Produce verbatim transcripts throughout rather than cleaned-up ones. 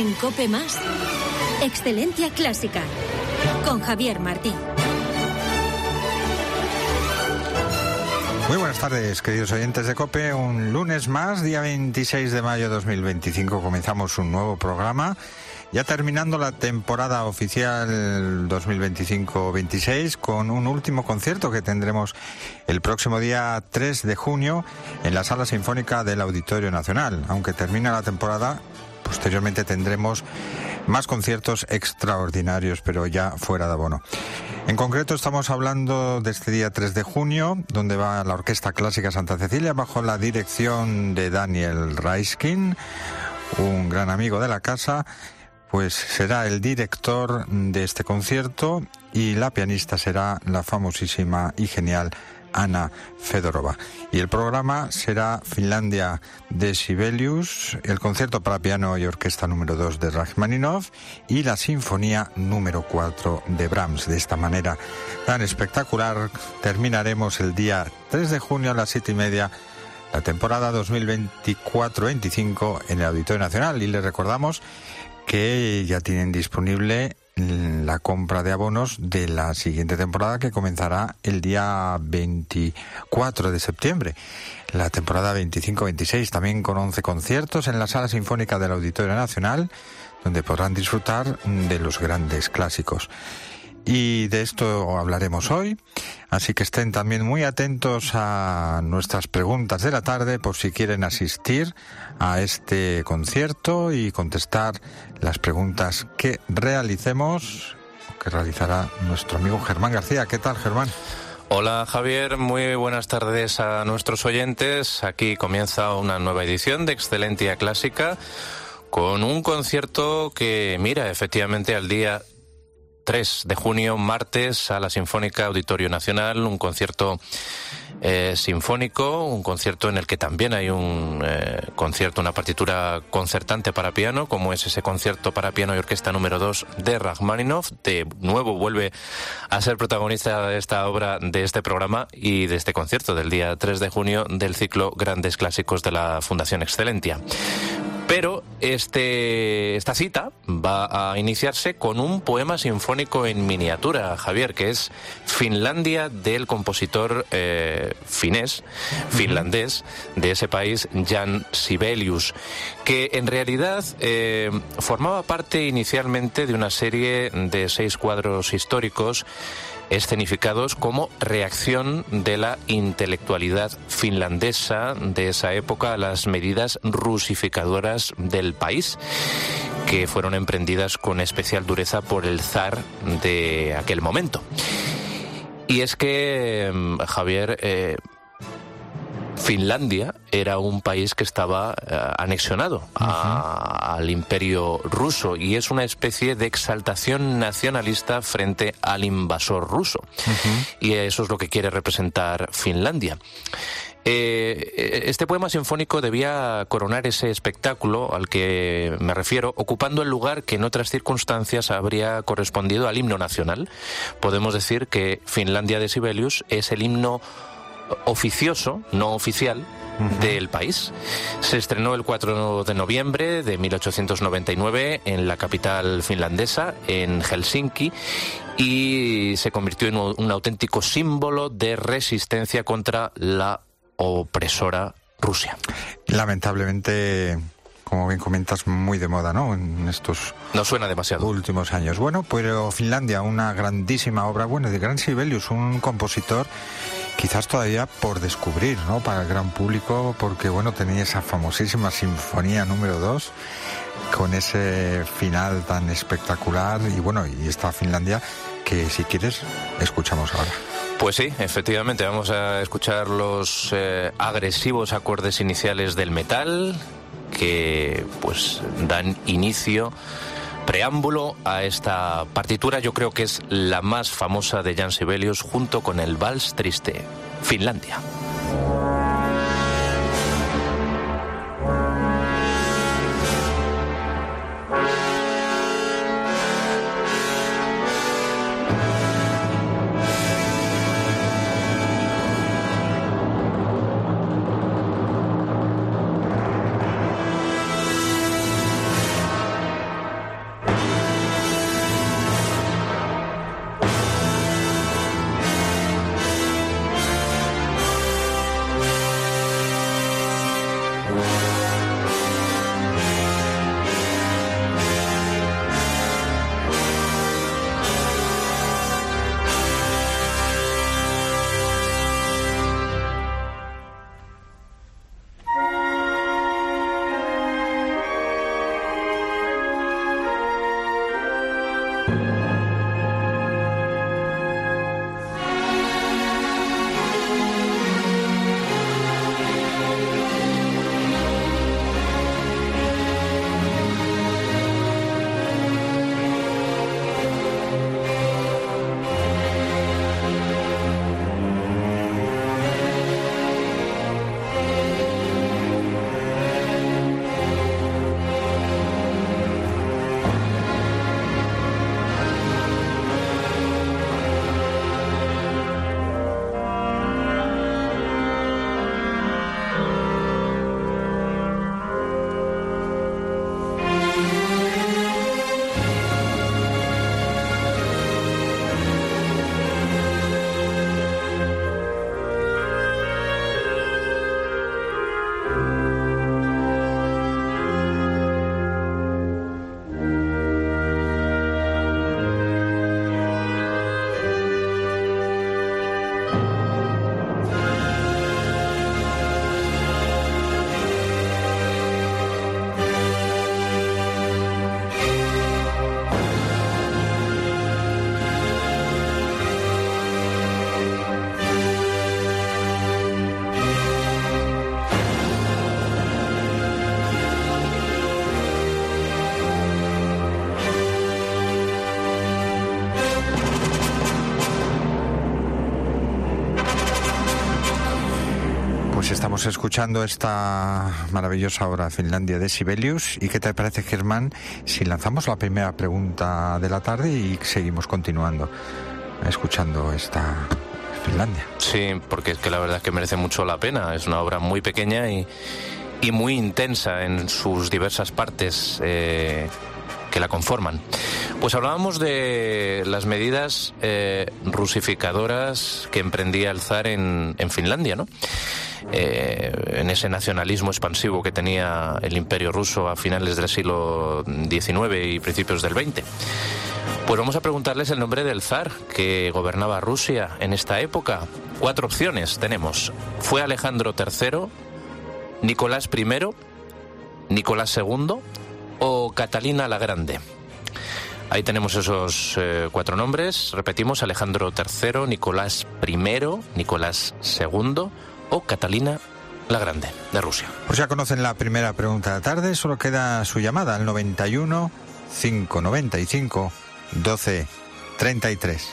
En COPE Más, Excelencia Clásica, con Javier Martín. Muy buenas tardes, queridos oyentes de COPE. Un lunes más, día veintiséis de mayo de dos mil veinticinco, comenzamos un nuevo programa. Ya terminando la temporada oficial dos mil veinticinco veintiséis con un último concierto que tendremos el próximo día tres de junio en la Sala Sinfónica del Auditorio Nacional. Aunque termina la temporada, posteriormente tendremos más conciertos extraordinarios, pero ya fuera de abono. En concreto estamos hablando de este día tres de junio, donde va la Orquesta Clásica Santa Cecilia bajo la dirección de Daniel Raiskin, un gran amigo de la casa. Pues será el director de este concierto y la pianista será la famosísima y genial Anna Fedorova. Y el programa será Finlandia de Sibelius, el concierto para piano y orquesta número dos de Rachmaninoff y la sinfonía número cuatro de Brahms. De esta manera tan espectacular terminaremos el día tres de junio a las siete y media la temporada dos mil veinticuatro veinticinco en el Auditorio Nacional. Y les recordamos que ya tienen disponible la compra de abonos de la siguiente temporada, que comenzará el día veinticuatro de septiembre. La temporada veinticinco veintiséis, también con once conciertos en la Sala Sinfónica del Auditorio Nacional, donde podrán disfrutar de los grandes clásicos. Y de esto hablaremos hoy, así que estén también muy atentos a nuestras preguntas de la tarde por si quieren asistir a este concierto y contestar las preguntas que realicemos, que realizará nuestro amigo Germán García. ¿Qué tal, Germán? Hola, Javier, muy buenas tardes a nuestros oyentes. Aquí comienza una nueva edición de Excelencia Clásica con un concierto que mira efectivamente al día tres de junio, martes, a la Sinfónica Auditorio Nacional, un concierto eh, sinfónico, un concierto en el que también hay un eh, concierto, una partitura concertante para piano, como es ese concierto para piano y orquesta número dos de Rachmaninoff. De nuevo vuelve a ser protagonista de esta obra, de este programa y de este concierto del día tres de junio del ciclo Grandes Clásicos de la Fundación Excelencia. Pero este, esta cita va a iniciarse con un poema sinfónico en miniatura, Javier, que es Finlandia, del compositor eh, finés, finlandés, de ese país, Jan Sibelius, que en realidad eh, formaba parte inicialmente de una serie de seis cuadros históricos escenificados como reacción de la intelectualidad finlandesa de esa época a las medidas rusificadoras del país, que fueron emprendidas con especial dureza por el zar de aquel momento. Y es que, Javier, eh, Finlandia era un país que estaba eh, anexionado a, al imperio ruso y es una especie de exaltación nacionalista frente al invasor ruso. Uh-huh. Y eso es lo que quiere representar Finlandia. Eh, este poema sinfónico debía coronar ese espectáculo al que me refiero, ocupando el lugar que en otras circunstancias habría correspondido al himno nacional. Podemos decir que Finlandia de Sibelius es el himno oficioso, no oficial, uh-huh, del país. Se estrenó el cuatro de noviembre de mil ochocientos noventa y nueve en la capital finlandesa, en Helsinki, y se convirtió en un auténtico símbolo de resistencia contra la opresora Rusia. Lamentablemente, como bien comentas, muy de moda, ¿no?, en estos no suena demasiado últimos años. Bueno, pero Finlandia, una grandísima obra, bueno, de Gran Sibelius, un compositor quizás todavía por descubrir, ¿no?, para el gran público, porque, bueno, tenía esa famosísima sinfonía número dos, con ese final tan espectacular, y bueno, y esta Finlandia que, si quieres, escuchamos ahora. Pues sí, efectivamente, vamos a escuchar los eh, agresivos acordes iniciales del metal, que pues dan inicio, preámbulo a esta partitura. Yo creo que es la más famosa de Jan Sibelius, junto con el Vals Triste, Finlandia. Pues estamos escuchando esta maravillosa obra Finlandia de Sibelius. ¿Y qué te parece, Germán, si lanzamos la primera pregunta de la tarde y seguimos continuando escuchando esta Finlandia? Sí, porque es que la verdad es que merece mucho la pena. Es una obra muy pequeña y, y muy intensa en sus diversas partes eh, que la conforman. Pues hablábamos de las medidas eh, rusificadoras que emprendía el zar en, en Finlandia, ¿no? Eh, en ese nacionalismo expansivo que tenía el Imperio ruso a finales del siglo diecinueve y principios del veinte. Pues vamos a preguntarles el nombre del zar que gobernaba Rusia en esta época. Cuatro opciones tenemos. ¿Fue Alejandro tercero, Nicolás primero, Nicolás segundo o Catalina la Grande? Ahí tenemos esos eh, cuatro nombres. Repetimos: Alejandro tercero, Nicolás primero, Nicolás segundo o Catalina la Grande, de Rusia. Pues ya conocen la primera pregunta de la tarde. Solo queda su llamada al noventa y uno, cinco noventa y cinco, doce treinta y tres.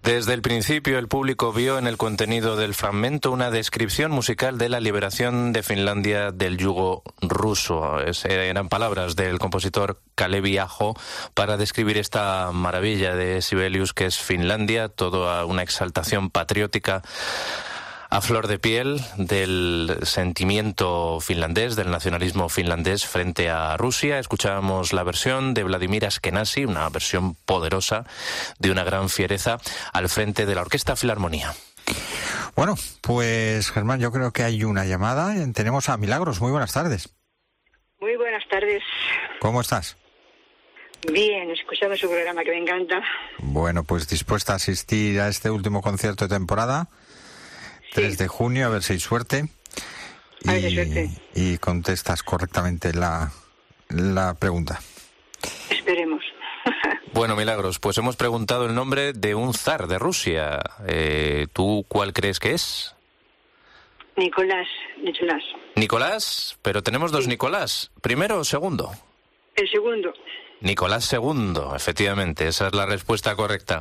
Desde el principio el público vio en el contenido del fragmento una descripción musical de la liberación de Finlandia del yugo ruso. Es, eran palabras del compositor Kalevi Aho para describir esta maravilla de Sibelius que es Finlandia, toda una exaltación patriótica a flor de piel del sentimiento finlandés, del nacionalismo finlandés frente a Rusia. Escuchábamos la versión de Vladimir Ashkenazy, una versión poderosa de una gran fiereza al frente de la Orquesta Filarmonía. Bueno, pues Germán, yo creo que hay una llamada. Tenemos a Milagros. Muy buenas tardes. Muy buenas tardes. ¿Cómo estás? Bien, escuchando su programa que me encanta. Bueno, pues dispuesta a asistir a este último concierto de temporada. tres de junio, a ver si hay suerte. A ver si hay suerte. Y contestas correctamente la, la pregunta. Esperemos. Bueno, Milagros, pues hemos preguntado el nombre de un zar de Rusia. Eh, ¿Tú cuál crees que es? Nicolás, Nicolás. Nicolás, pero tenemos dos sí. Nicolás. ¿Primero o segundo? El segundo. Nicolás segundo, efectivamente, esa es la respuesta correcta.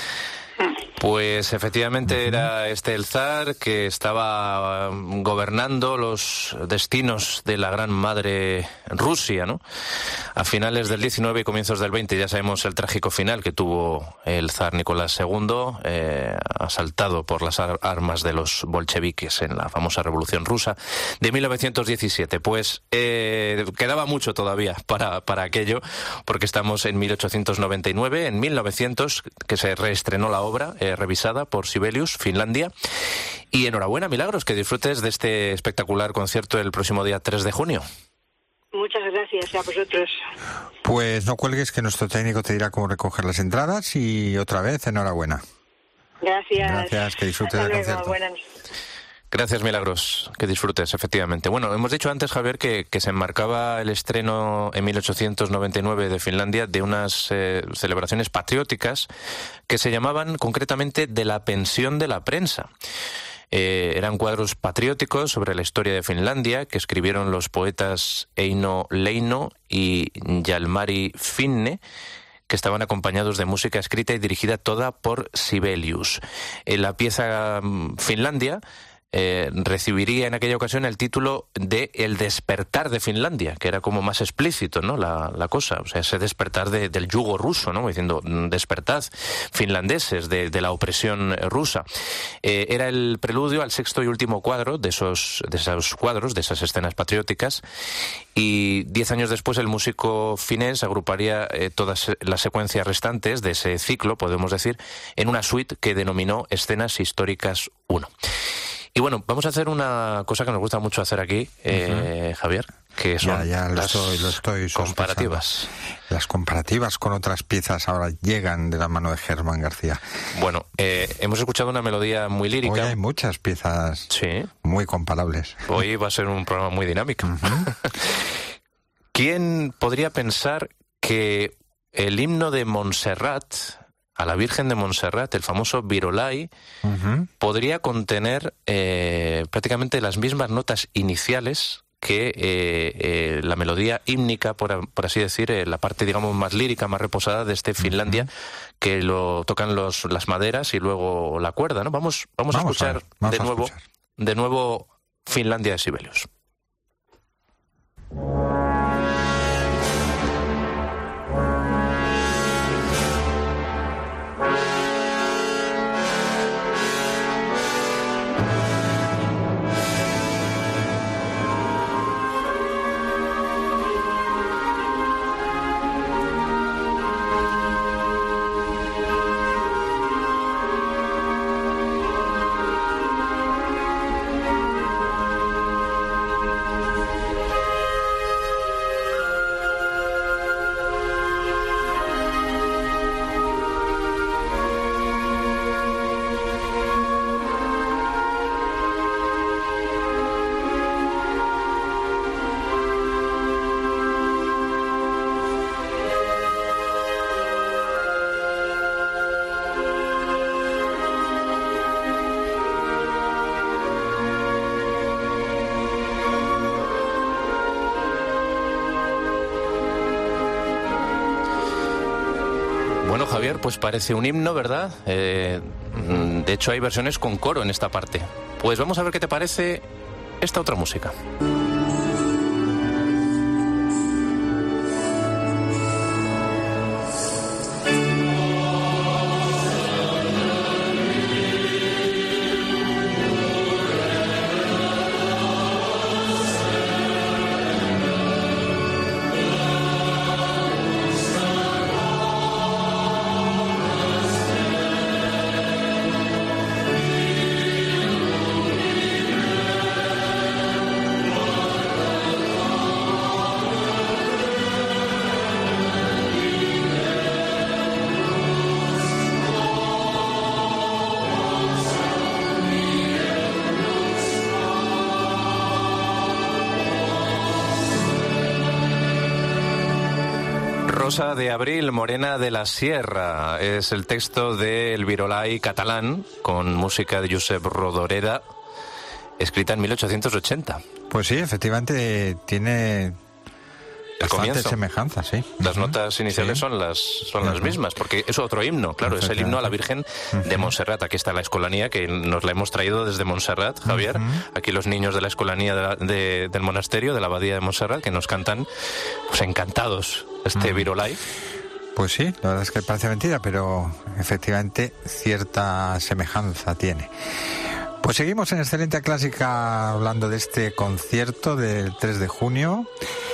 Pues efectivamente era este el zar que estaba gobernando los destinos de la gran madre Rusia, ¿no? A finales del diecinueve y comienzos del veinte ya sabemos el trágico final que tuvo el zar Nicolás segundo, eh, asaltado por las ar- armas de los bolcheviques en la famosa Revolución Rusa de mil novecientos diecisiete. Pues eh, quedaba mucho todavía para, para aquello, porque estamos en mil ochocientos noventa y nueve, en mil novecientos, que se reestrenó la obra, eh, revisada por Sibelius, Finlandia. Y enhorabuena, Milagros, que disfrutes de este espectacular concierto el próximo día tres de junio. Muchas gracias a vosotros. Pues no cuelgues, que nuestro técnico te dirá cómo recoger las entradas, y otra vez, enhorabuena. Gracias. Gracias, que disfrutes Hasta del luego. concierto. Buenas. Gracias, Milagros, que disfrutes, efectivamente. Bueno, hemos dicho antes, Javier, que, que se enmarcaba el estreno en mil ochocientos noventa y nueve de Finlandia de unas eh, celebraciones patrióticas que se llamaban concretamente de la pensión de la prensa. Eh, eran cuadros patrióticos sobre la historia de Finlandia que escribieron los poetas Eino Leino y Jalmari Finne, que estaban acompañados de música escrita y dirigida toda por Sibelius. En la pieza um, Finlandia Eh, recibiría en aquella ocasión el título de El despertar de Finlandia, que era como más explícito, ¿no? La, la cosa, o sea, ese despertar de, del yugo ruso, ¿no? Diciendo, despertad, finlandeses, de, de la opresión rusa. Eh, era el preludio al sexto y último cuadro de esos, de esos cuadros, de esas escenas patrióticas, y diez años después el músico finés agruparía eh, todas las secuencias restantes de ese ciclo, podemos decir, en una suite que denominó Escenas Históricas uno. Y bueno, vamos a hacer una cosa que nos gusta mucho hacer aquí, eh, uh-huh. Javier, que son ya, ya lo las estoy, lo estoy comparativas. Las comparativas con otras piezas ahora llegan de la mano de Germán García. Bueno, eh, hemos escuchado una melodía muy lírica. Hoy hay muchas piezas sí. muy comparables. Hoy va a ser un programa muy dinámico. Uh-huh. ¿Quién podría pensar que el himno de Montserrat, a la Virgen de Montserrat, el famoso Virolai, uh-huh. podría contener eh, prácticamente las mismas notas iniciales que eh, eh, la melodía hímnica, por, por así decir, eh, la parte, digamos, más lírica, más reposada de este Finlandia, uh-huh. que lo tocan los, las maderas y luego la cuerda, ¿no? Vamos, vamos, vamos a escuchar a vamos de nuevo, a escuchar. de nuevo Finlandia de Sibelius. Javier, pues parece un himno, ¿verdad? Eh, de hecho, hay versiones con coro en esta parte. Pues vamos a ver qué te parece esta otra música. Rosa de abril, morena de la sierra, es el texto del virolai catalán con música de Josep Rodoreda, escrita en mil ochocientos ochenta. Pues sí, efectivamente tiene bastante semejanza, sí. Las notas iniciales sí. son las son uh-huh. las mismas, porque es otro himno, claro, es el himno a la Virgen uh-huh. de Montserrat. Aquí está la escolanía, que nos la hemos traído desde Montserrat, Javier. Uh-huh. Aquí los niños de la escolanía de la, de, del monasterio, de la abadía de Montserrat, que nos cantan, pues encantados, este uh-huh. virolai. Pues sí, la verdad es que parece mentira, pero efectivamente cierta semejanza tiene. Pues seguimos en Excelencia Clásica hablando de este concierto del tres de junio,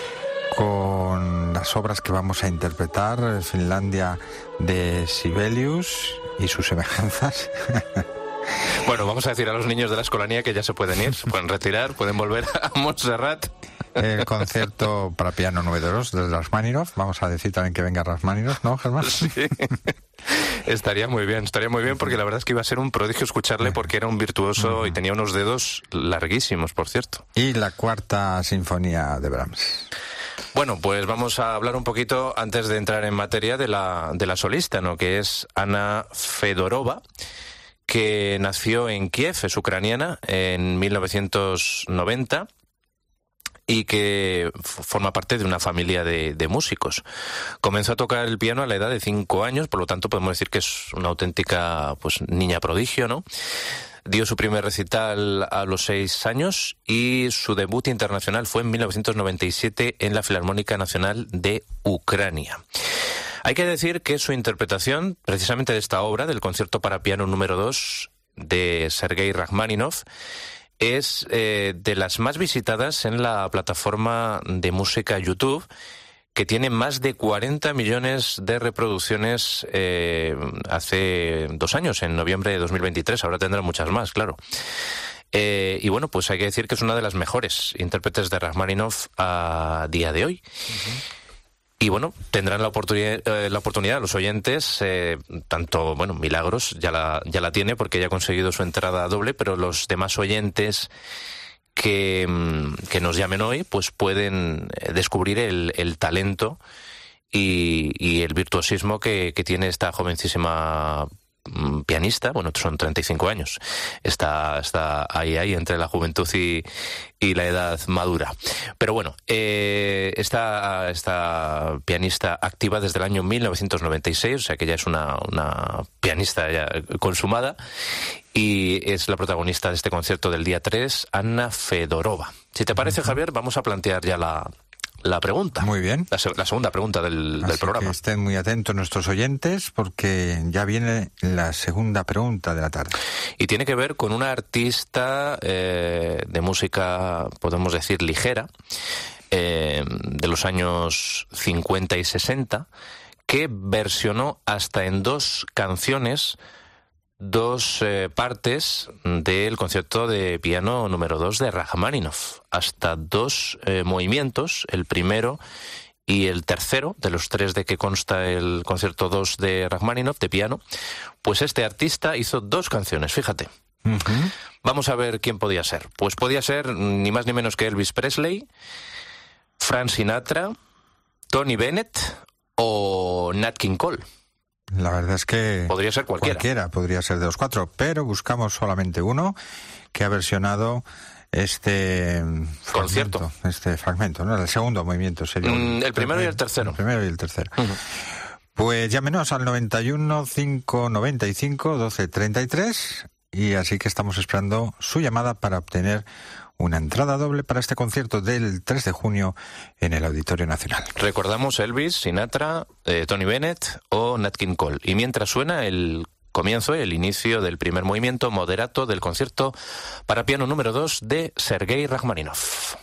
con las obras que vamos a interpretar, Finlandia de Sibelius y sus semejanzas. Bueno, vamos a decir a los niños de la escolanía que ya se pueden ir, se pueden retirar, pueden volver a Montserrat. El concierto para piano número dos de Rachmaninoff. Vamos a decir también que venga Rachmaninoff, ¿no, Germán? Sí. Estaría muy bien, estaría muy bien, porque la verdad es que iba a ser un prodigio escucharle, porque era un virtuoso uh-huh. y tenía unos dedos larguísimos, por cierto. Y la cuarta sinfonía de Brahms. Bueno, pues vamos a hablar un poquito, antes de entrar en materia, de la, de la solista, ¿no? Que es Anna Fedorova, que nació en Kiev, es ucraniana, en mil novecientos noventa, y que forma parte de una familia de, de músicos. Comenzó a tocar el piano a la edad de cinco años, por lo tanto podemos decir que es una auténtica pues niña prodigio, ¿no? Dio su primer recital a los seis años y su debut internacional fue en mil novecientos noventa y siete en la Filarmónica Nacional de Ucrania. Hay que decir que su interpretación, precisamente de esta obra, del concierto para piano número dos de Sergei Rachmaninoff, es eh, de las más visitadas en la plataforma de música YouTube, que tiene más de cuarenta millones de reproducciones eh, hace dos años, en noviembre de dos mil veintitrés. Ahora tendrá muchas más, claro. Eh, y bueno, pues hay que decir que es una de las mejores intérpretes de Rachmaninoff a día de hoy. Uh-huh. Y bueno, tendrán la oportunidad, eh, la oportunidad los oyentes, eh, tanto, bueno, Milagros ya la, ya la tiene porque ya ha conseguido su entrada doble, pero los demás oyentes que, que nos llamen hoy, pues pueden descubrir el, el talento y, y el virtuosismo que, que tiene esta jovencísima pianista. Bueno, son treinta y cinco años, está, está ahí, ahí entre la juventud y, y la edad madura. Pero bueno, eh, esta, esta pianista activa desde el año mil novecientos noventa y seis, o sea que ya es una, una pianista ya consumada, y es la protagonista de este concierto del día tres, Anna Fedorova. Si te parece, Javier, vamos a plantear ya la... La pregunta. Muy bien. La, la segunda pregunta del, del programa. Que estén muy atentos nuestros oyentes, porque ya viene la segunda pregunta de la tarde. Y tiene que ver con una artista eh, de música, podemos decir, ligera, eh, de los años cincuenta y sesenta, que versionó hasta en dos canciones dos eh, partes del concierto de piano número dos de Rachmaninoff, hasta dos eh, movimientos, el primero y el tercero, de los tres de que consta el concierto dos de Rachmaninoff, de piano. Pues este artista hizo dos canciones, fíjate. Uh-huh. Vamos a ver quién podía ser. Pues podía ser ni más ni menos que Elvis Presley, Frank Sinatra, Tony Bennett o Nat King Cole. La verdad es que podría ser cualquiera. Cualquiera podría ser de los cuatro, pero buscamos solamente uno que ha versionado este concierto, fragmento, este fragmento, ¿no? El segundo movimiento sería mm, el primero y el tercero. El primero y el tercero. Uh-huh. Pues llámenos al noventa y uno, cinco noventa y cinco, doce treinta y tres y así que estamos esperando su llamada para obtener una entrada doble para este concierto del tres de junio en el Auditorio Nacional. Recordamos Elvis, Sinatra, eh, Tony Bennett o Nat King Cole. Y mientras suena el comienzo, el inicio del primer movimiento moderato del concierto para piano número dos de Sergei Rachmaninoff.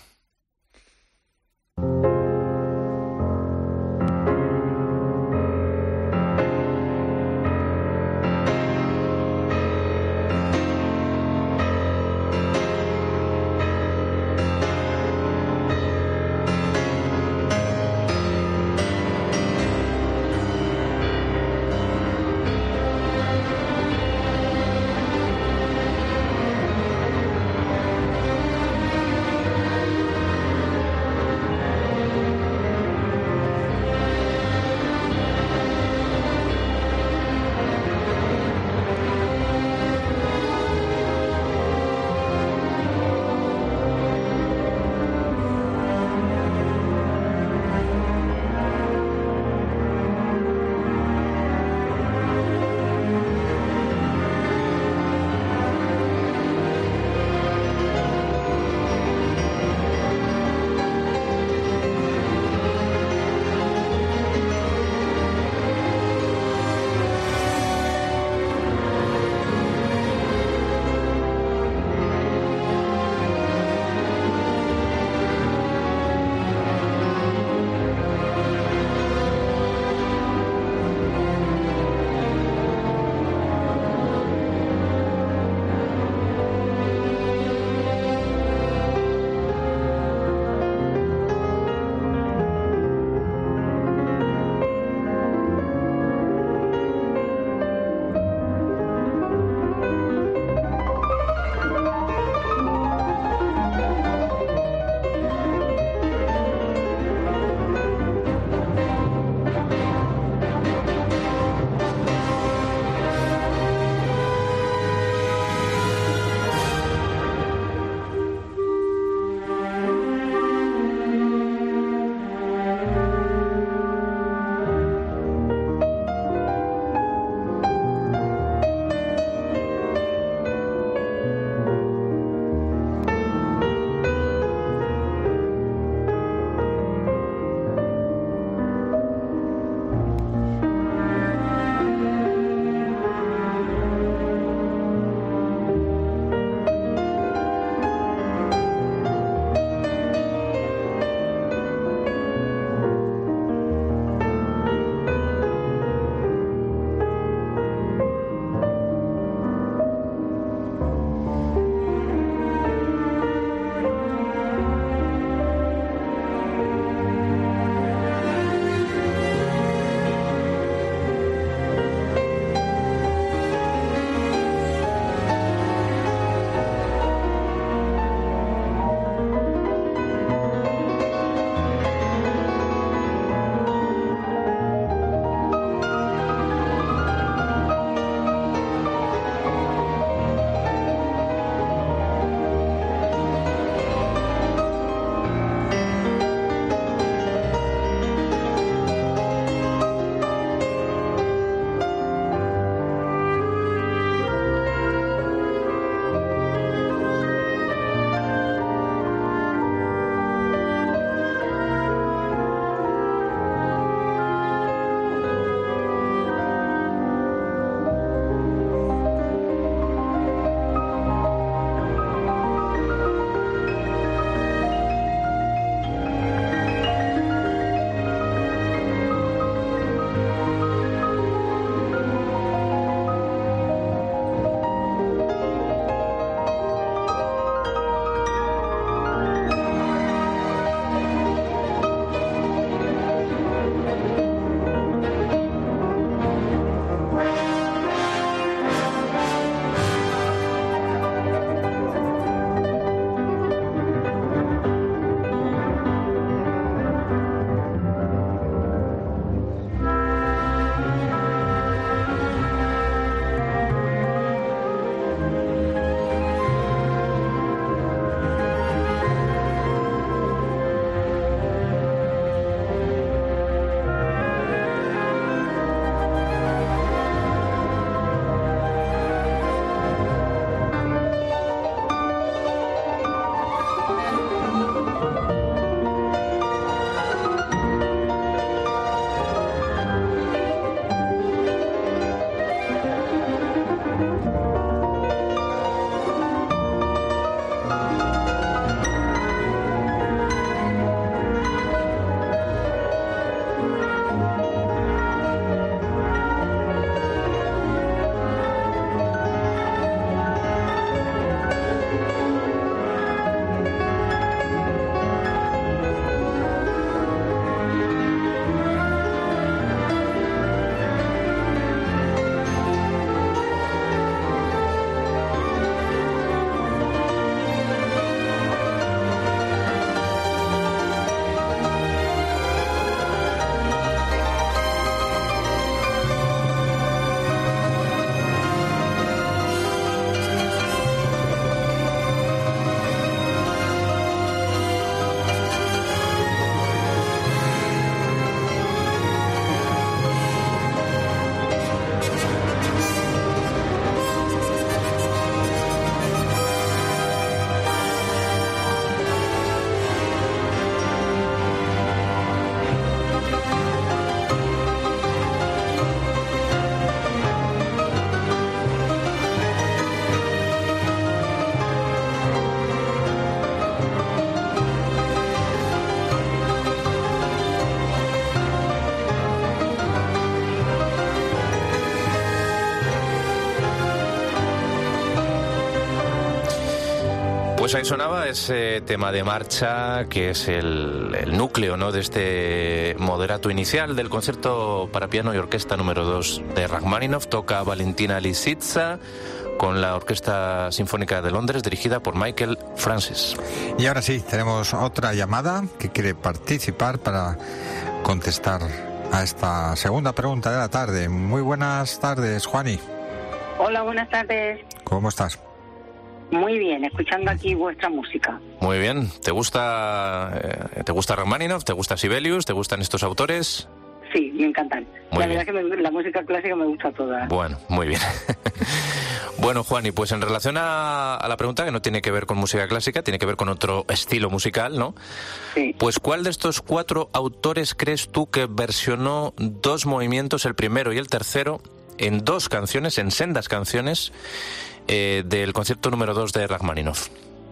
Pues ahí sonaba ese tema de marcha que es el, el núcleo, ¿no?, de este moderato inicial del concierto para piano y orquesta número dos de Rachmaninoff. Toca Valentina Lisitsa con la Orquesta Sinfónica de Londres, dirigida por Michael Francis. Y ahora sí, tenemos otra llamada que quiere participar para contestar a esta segunda pregunta de la tarde. Muy buenas tardes, Juani. Hola, buenas tardes. ¿Cómo estás? Muy bien, escuchando aquí vuestra música. Muy bien. ¿Te gusta eh, te gusta Rachmaninoff? ¿Te gusta Sibelius? ¿Te gustan estos autores? Sí, me encantan. Muy la bien. verdad que me, la música clásica me gusta toda. Bueno, muy bien. Bueno, Juani, pues en relación a, a la pregunta, que no tiene que ver con música clásica, tiene que ver con otro estilo musical, ¿no? Sí. Pues ¿cuál de estos cuatro autores crees tú que versionó dos movimientos, el primero y el tercero, en dos canciones, en sendas canciones, eh, del concierto número dos de Rachmaninoff?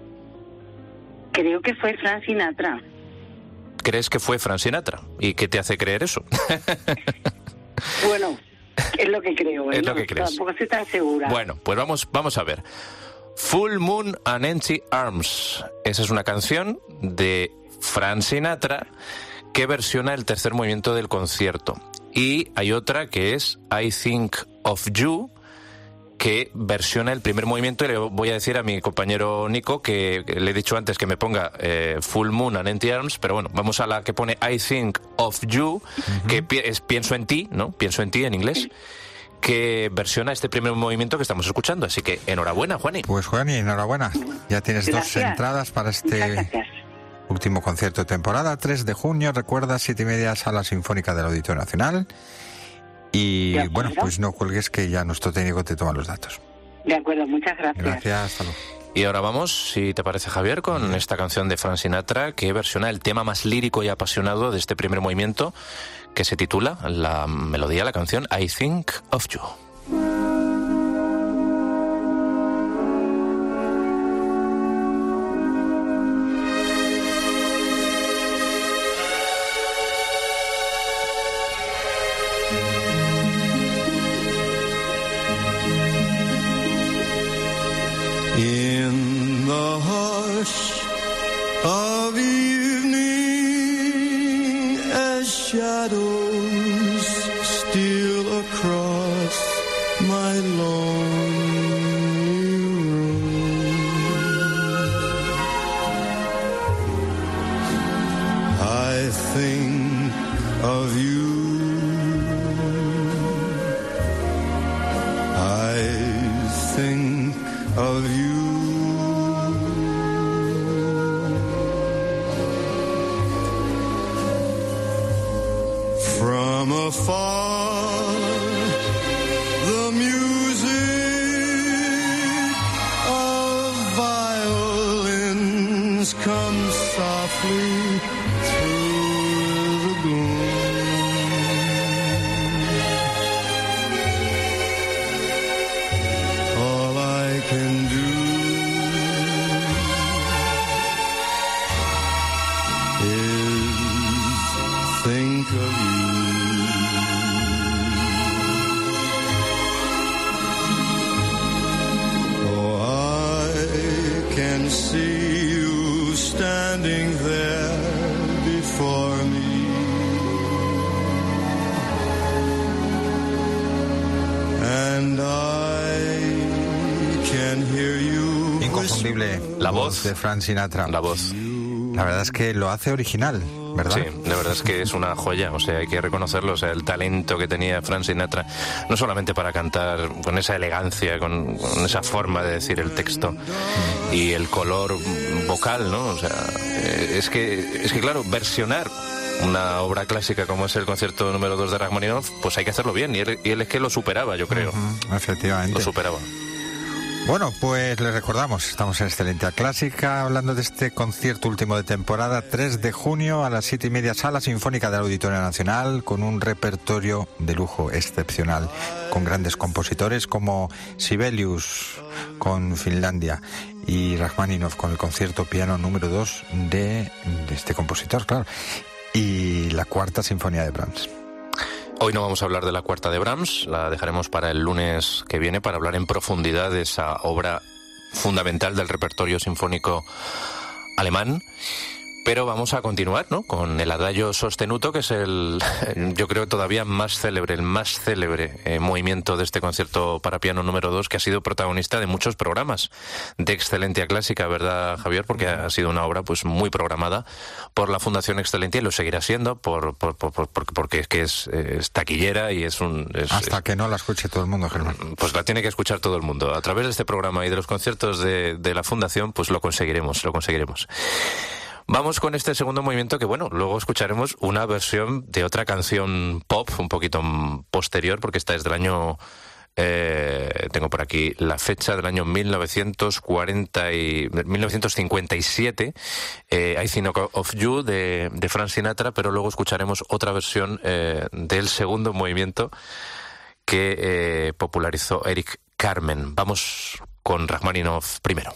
Creo que fue Frank Sinatra. ¿Crees que fue Frank Sinatra? ¿Y qué te hace creer eso? Bueno, es lo que creo. ¿eh? Es lo que No, crees. Tampoco estoy tan segura. Bueno, pues vamos, vamos a ver. Full Moon and Empty Arms. Esa es una canción de Frank Sinatra que versiona el tercer movimiento del concierto. Y hay otra que es I Think of You, que versiona el primer movimiento, y le voy a decir a mi compañero Nico que, que le he dicho antes que me ponga eh, Full Moon and Empty Arms, pero bueno, vamos a la que pone I Think of You, uh-huh. que pi- es pienso en ti, ¿no? Pienso en ti en inglés, que versiona este primer movimiento que estamos escuchando. Así que enhorabuena, Juani. Pues Juani, enhorabuena. Ya tienes Gracias. dos entradas para Muchas este gracias. último concierto de temporada, tres de junio, recuerda, siete y media, Sala Sinfónica del Auditorio Nacional. Y De acuerdo. bueno, pues no cuelgues, que ya nuestro técnico te toma los datos. De acuerdo, muchas gracias. Gracias, hasta luego. Y ahora vamos, si te parece, Javier, con esta canción de Frank Sinatra que versiona el tema más lírico y apasionado de este primer movimiento, que se titula, la melodía, la canción, I Think of You. In the hush of evening, as shadows steal across my lonely room, I think of you. I think of you. From afar, the music of violins comes softly through the gloom. All I can do is think of you. Oh, I can see you standing there before me, and I can hear you. Inconfundible La voz. de Frank Sinatra. La voz. La verdad es que lo hace original, ¿verdad? Sí, de verdad es que es una joya, o sea, hay que reconocerlo, o sea, el talento que tenía Frank Sinatra, no solamente para cantar con esa elegancia, con, con esa forma de decir el texto y el color vocal, ¿no? O sea, eh, es que, es que claro, versionar una obra clásica como es el concierto número dos de Rachmaninoff, pues hay que hacerlo bien, y él, y él es que lo superaba, yo creo. Uh-huh, efectivamente. Lo superaba. Bueno, pues les recordamos, estamos en Excelencia Clásica, hablando de este concierto último de temporada, tres de junio a las siete y media, Sala Sinfónica del Auditorio Nacional, con un repertorio de lujo excepcional, con grandes compositores como Sibelius con Finlandia y Rachmaninoff con el concierto piano número dos de, de este compositor, claro, y la Cuarta Sinfonía de Brahms. Hoy no vamos a hablar de la Cuarta de Brahms, la dejaremos para el lunes que viene para hablar en profundidad de esa obra fundamental del repertorio sinfónico alemán. Pero vamos a continuar, ¿no?, con el Adagio sostenuto, que es el, yo creo, todavía más célebre, el más célebre eh, movimiento de este concierto para piano número dos, que ha sido protagonista de muchos programas de Excelentia Clásica, ¿verdad, Javier? Porque ha sido una obra pues muy programada por la Fundación Excelentia y lo seguirá siendo por, por, por, por, porque es que es, es taquillera y es un... Es, Hasta es, que no la escuche todo el mundo, Germán. Pues la tiene que escuchar todo el mundo. A través de este programa y de los conciertos de, de la Fundación, pues lo conseguiremos, lo conseguiremos. Vamos con este segundo movimiento que, bueno, luego escucharemos una versión de otra canción pop un poquito posterior, porque esta es del año... Eh, tengo por aquí la fecha del año mil novecientos cuarenta y, mil novecientos cincuenta y siete, eh, I Think of You de, de Frank Sinatra, pero luego escucharemos otra versión eh, del segundo movimiento que eh, popularizó Eric Carmen. Vamos con Rachmaninoff primero.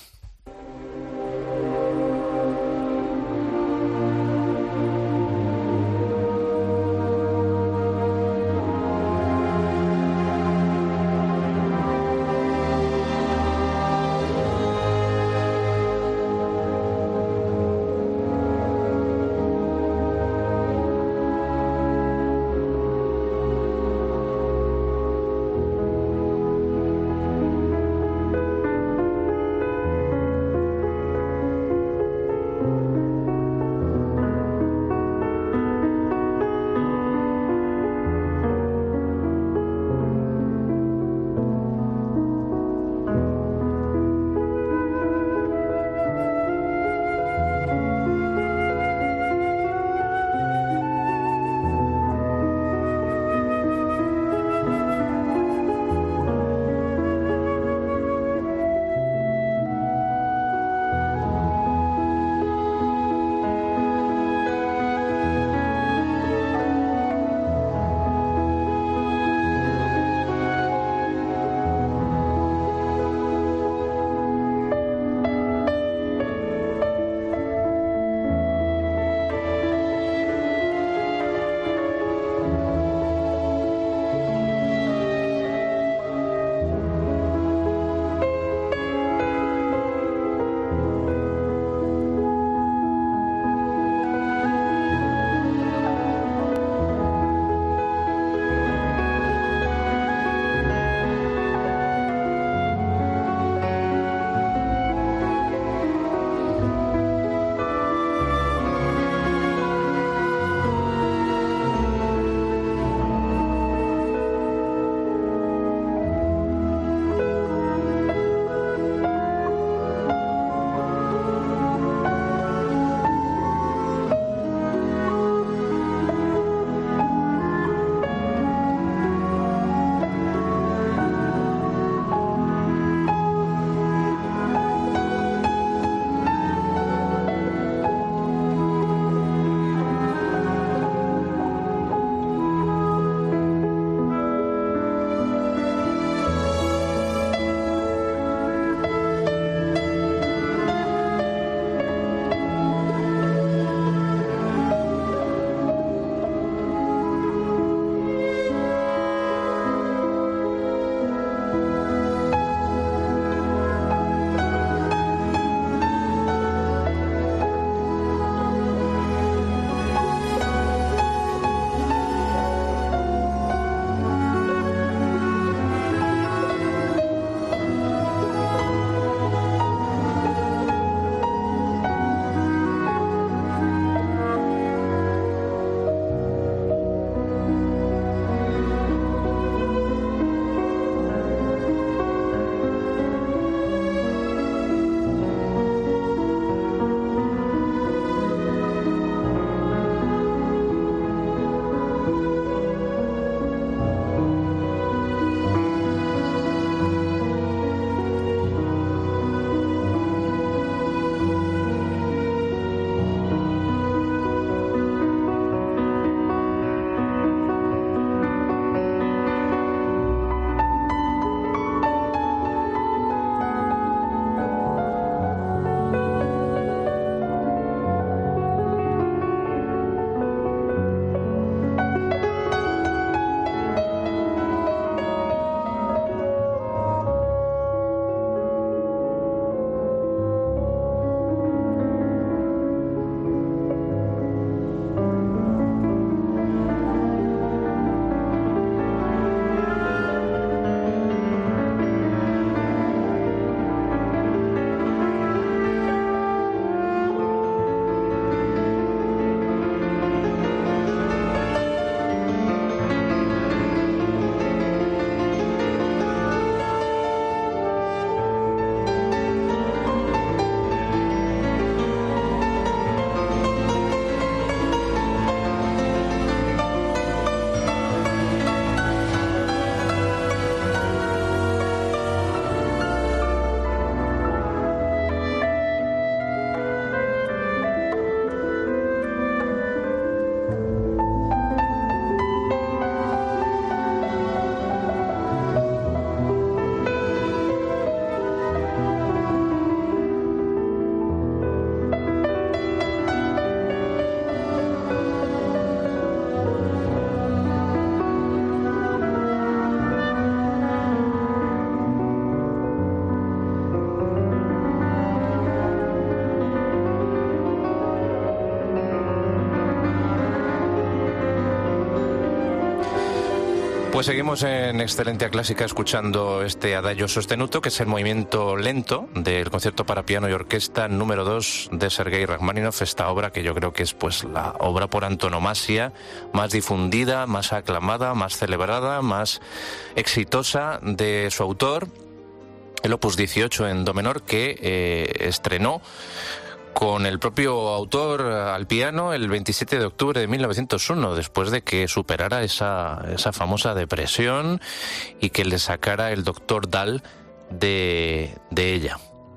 Pues seguimos en Excelentia Clásica escuchando este Adagio Sostenuto, que es el movimiento lento del concierto para piano y orquesta número dos de Sergei Rachmaninoff, esta obra que yo creo que es pues la obra por antonomasia más difundida, más aclamada, más celebrada, más exitosa de su autor, el Opus dieciocho en do menor, que eh, estrenó con el propio autor al piano el veintisiete de octubre de mil novecientos uno, después de que superara esa, esa famosa depresión y que le sacara el doctor Dahl de, de ella.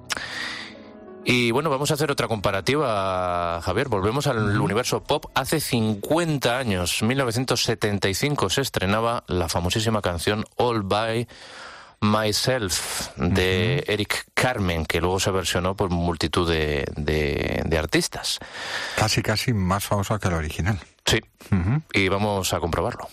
Y bueno, vamos a hacer otra comparativa, Javier. Volvemos al universo pop. Hace cincuenta años, mil novecientos setenta y cinco, se estrenaba la famosísima canción All By Myself de uh-huh. Eric Carmen, que luego se versionó por multitud de, de, de artistas. Casi, casi más famosa que la original. Sí, uh-huh. Y vamos a comprobarlo.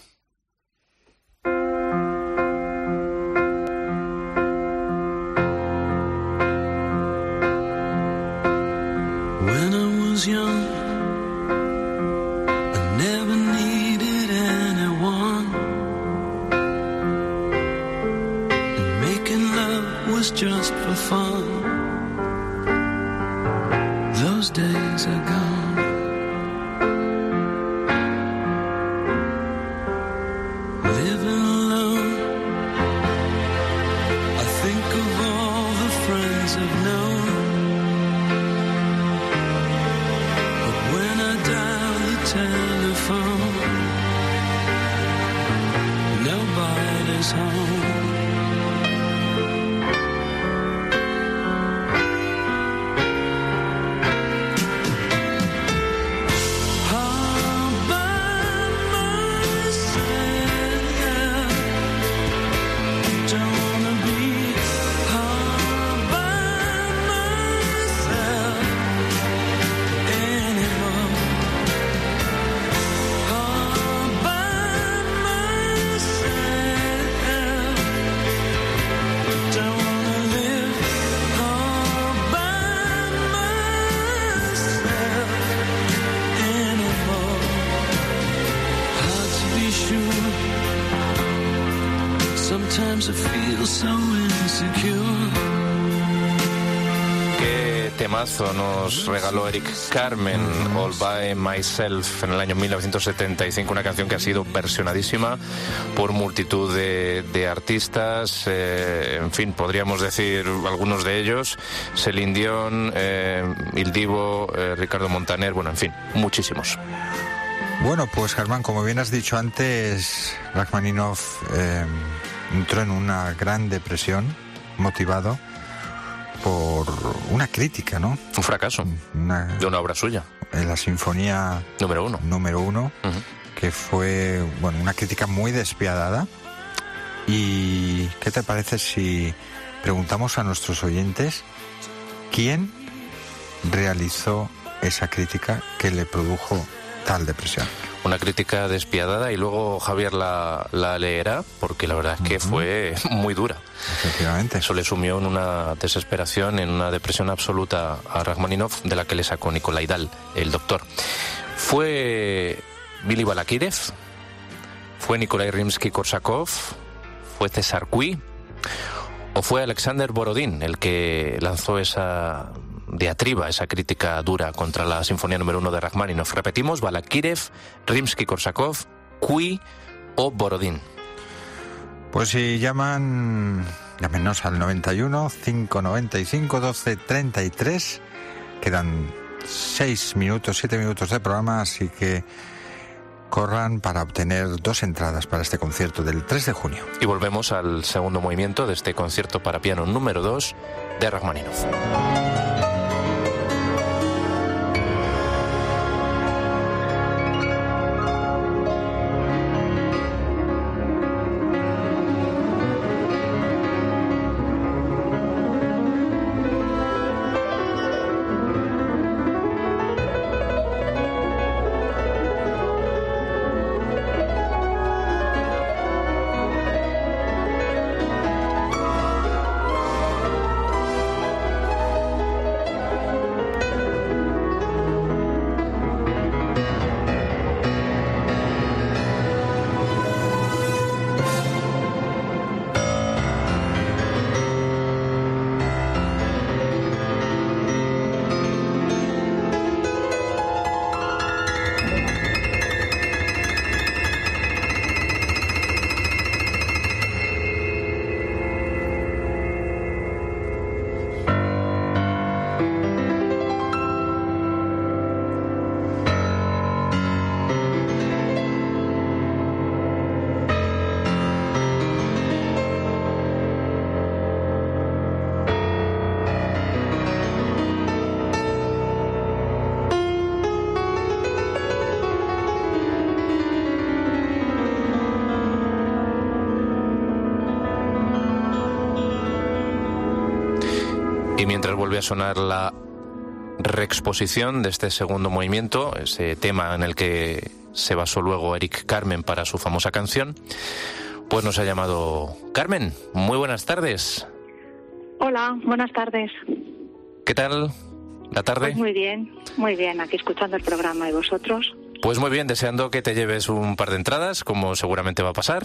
When I was young, I never needed anyone. Was just for fun. Those days are gone. Living alone, I think of all the friends I've known. But when I dial the telephone, nobody's home. Qué temazo nos regaló Eric Carmen, All By Myself, en el año mil novecientos setenta y cinco, una canción que ha sido versionadísima por multitud de, de artistas, eh, en fin, podríamos decir algunos de ellos, Celine Dion, eh, Il Divo, eh, Ricardo Montaner, bueno, en fin, muchísimos. Bueno, pues Germán, como bien has dicho antes, Rachmaninoff eh, entró en una gran depresión, motivado por una crítica, ¿no? Un fracaso una, de una obra suya. En la Sinfonía número uno, número uno uh-huh. que fue, bueno, una crítica muy despiadada. ¿Y qué te parece si preguntamos a nuestros oyentes quién realizó esa crítica que le produjo tal depresión? Una crítica despiadada, y luego Javier la, la leerá, porque la verdad es que uh-huh. fue muy dura. Efectivamente. Eso le sumió en una desesperación, en una depresión absoluta a Rachmaninoff, de la que le sacó Nikolai Dahl, el doctor. ¿Fue Billy Balakirev? ¿Fue Nikolai Rimsky-Korsakov? ¿Fue César Cui? ¿O fue Alexander Borodín el que lanzó esa diatriba, esa crítica dura contra la Sinfonía número uno de Rachmaninoff? Repetimos, Balakirev, Rimsky-Korsakov, Cui o Borodín. Pues si llaman, llámenos al noventa y uno, cinco noventa y cinco, doce treinta y tres. Quedan seis minutos, siete minutos de programa, así que corran para obtener dos entradas para este concierto del tres de junio. Y volvemos al segundo movimiento de este concierto para piano número dos de Rachmaninoff. mientras vuelve a sonar la reexposición de este segundo movimiento, ese tema en el que se basó luego Eric Carmen para su famosa canción, pues nos ha llamado Carmen. Muy buenas tardes. Hola, buenas tardes. ¿Qué tal la tarde? Pues muy bien, muy bien, aquí escuchando el programa. ¿Y vosotros? Pues muy bien, deseando que te lleves un par de entradas, como seguramente va a pasar.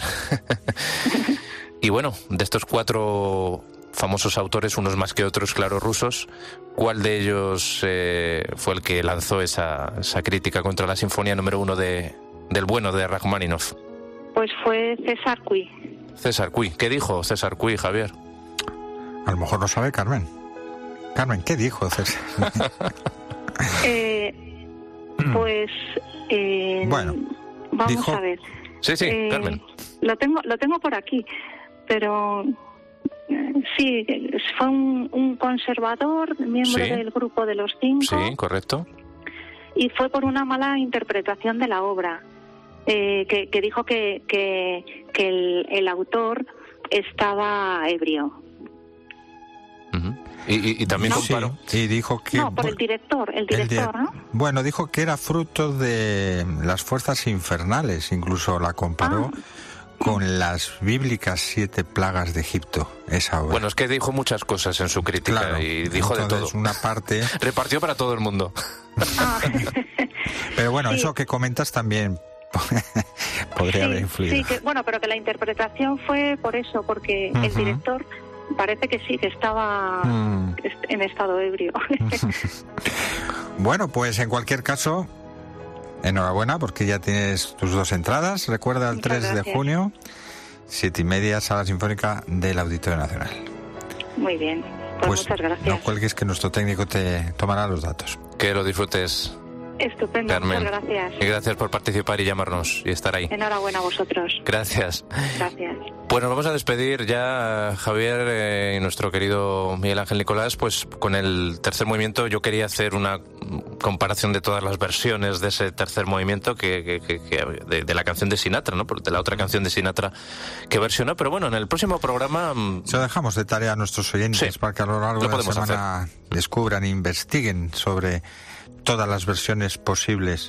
Y bueno, de estos cuatro famosos autores, unos más que otros, claro, rusos, ¿cuál de ellos eh, fue el que lanzó esa, esa crítica contra la sinfonía número uno de, del bueno de Rajmáninov? Pues fue César Cui. César Cui. ¿Qué dijo César Cui, Javier? A lo mejor lo sabe Carmen. Carmen, ¿qué dijo César? eh, pues, eh, bueno, vamos dijo... a ver. Sí, sí, eh, Carmen. Lo tengo, lo tengo por aquí, pero... Sí, fue un, un conservador, miembro Sí. del grupo de los cinco. Sí, correcto. Y fue por una mala interpretación de la obra, eh, que, que dijo que, que, que el, el autor estaba ebrio. Uh-huh. y, y, y también No. comparó. Sí, y dijo que... No, por el director, el el director, di- ¿no? Bueno, dijo que era fruto de las fuerzas infernales, incluso la comparó Ah. con las bíblicas siete plagas de Egipto, esa obra. Bueno, es que dijo muchas cosas en su crítica Claro, y dijo entonces, de todo. una parte... Repartió para todo el mundo. Ah. Pero bueno, Sí. eso que comentas también podría Sí, haber influido. sí, que, bueno, pero que la interpretación fue por eso, porque el Ujú. director parece que sí, que estaba Mm. en estado ebrio. Bueno, pues en cualquier caso, enhorabuena porque ya tienes tus dos entradas. Recuerda el Muchas tres de gracias. junio, siete y media, Sala Sinfónica del Auditorio Nacional. Muy bien, pues, muchas gracias. no cuelgues que nuestro técnico te tomará los datos. Que lo disfrutes, Estupendo, Carmen. muchas gracias. Y gracias por participar y llamarnos y estar ahí. Enhorabuena a vosotros. Gracias. Gracias. Pues nos vamos a despedir ya, Javier eh, y nuestro querido Miguel Ángel Nicolás, pues con el tercer movimiento. Yo quería hacer una comparación de todas las versiones de ese tercer movimiento que, que, que, que de, de la canción de Sinatra, ¿no? De la otra canción de Sinatra que versionó, pero bueno, en el próximo programa... Se lo dejamos de tarea a nuestros oyentes Sí, para que a lo largo lo de la podemos semana descubran e investiguen sobre todas las versiones posibles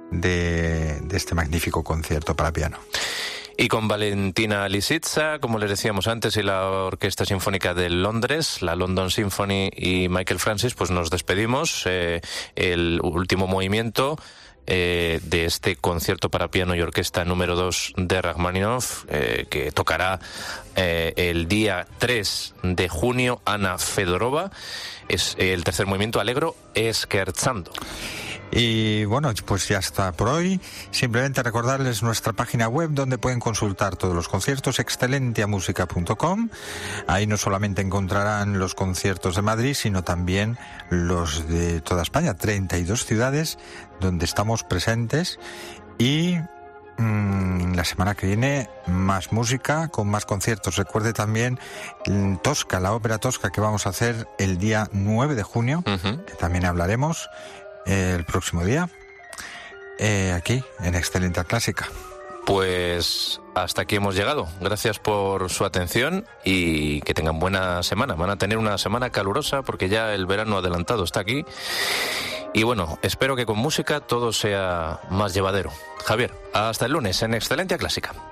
de, de este magnífico concierto para piano. Y con Valentina Lisitsa, como les decíamos antes, y la Orquesta Sinfónica de Londres, la London Symphony y Michael Francis, pues nos despedimos. Eh, el último movimiento eh, de este concierto para piano y orquesta número dos de Rajmáninov, eh, que tocará eh, el día tres de junio, Ana Fedorova. Es el tercer movimiento, Allegro Scherzando. Y bueno, pues ya está por hoy. Simplemente recordarles nuestra página web donde pueden consultar todos los conciertos, excelentia musica punto com. Ahí no solamente encontrarán los conciertos de Madrid, sino también los de toda España, treinta y dos ciudades donde estamos presentes. Y mmm, la semana que viene más música con más conciertos. Recuerde también Tosca, la ópera Tosca que vamos a hacer el día nueve de junio, Uh-huh. que también hablaremos el próximo día, eh, aquí en Excelentia Clásica. Pues hasta aquí hemos llegado. Gracias por su atención y que tengan buena semana. Van a tener una semana calurosa porque ya el verano adelantado está aquí. Y bueno, espero que con música todo sea más llevadero. Javier, hasta el lunes en Excelentia Clásica.